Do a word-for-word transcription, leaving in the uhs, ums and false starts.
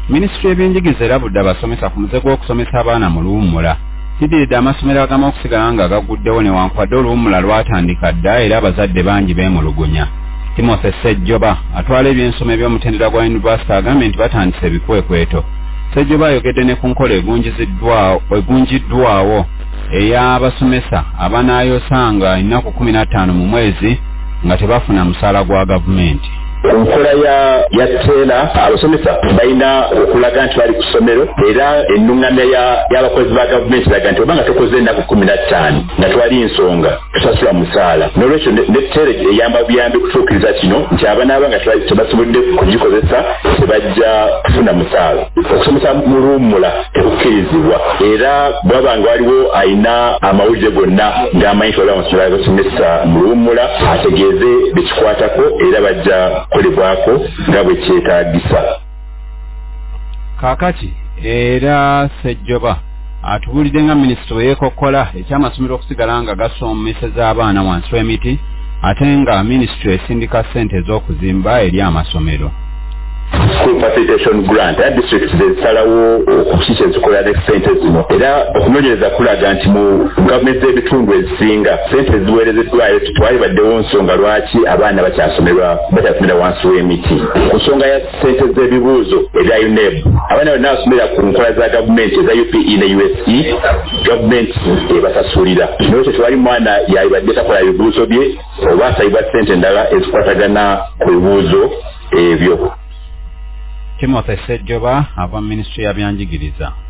Minisitule y'ebyenjigiriza erabudde abasomesa ku muze gw'okusomesa abaana mu luwummula. Kiddiridde amasomero agamu okusigala nga gaguddewo newankubadde oluwummula lwatandika dda era abazadde bangi beemulugunya. Timothy Ssejjoba atwala ebyensoma eby'omutendera gwa yunivasite agambye nti batandise ebikwekweto. Ssejjoba ayogedde ne ku nkola egunjiddwawo ey'abasomesa abanaayosanga ennaku kumi na ttaano mu mwezi nga tebafuna musaala gwa gavumenti. Enkola ya ya tela abasomesa balina okulaga nti bali ku ssomero era ennungana y'abakozi ba gavumenti laga nti obanga tokoze ennaku kumi na ttaano nga twali ensonga tusasula musaala. N'olwekyo ne tela eyamba buyambi kutuukiriza kino nti abaana nga tebasobodde kugikozesa tebajja kufuna musaala. Okusomesa mu luwummula tekukkirizibwa era bw'aba nga waliwo ayina amawulire gonna ng'amanyi nti waliwo amasomero agasomesa mu luwummula ategeeze bekikwatako era bajja kulibwako nga bwe kyetaagisa. Kaakati era Ssejjoba atubuulidde nga minisitule yeekokkola ekyamasomero okusigala nga gasomeseza abaana wansi w'emiti ate nga minisitule esindika ssente ez'okuzimba eri amasomero. School facilitation grant ya district zesalawo okukiisa ezikola ne ssente zino era okunoonyereza kulaga nti mu gavumenti z'ebitundu ezisinga ssente ziweerezeddwayo twali baddewo nsonga lwaki abaana bakyasomerwa bakyasomera wansi w'emiti. Ku nsonga ya ssente z'ebibuuzo ebya U N E B abaana bonna basomera ku nkola za gavumenti eza U P E ne U S E gavumenti ebasasulira. N'olwekyo tewali mwana yalibadde takola ebibuuzo bye oba asabibwa ssente endala ezikwatagana ku bibuuzo ebyo. Timothy Ssejjoba ava Minisitule y'ebyenjigiriza.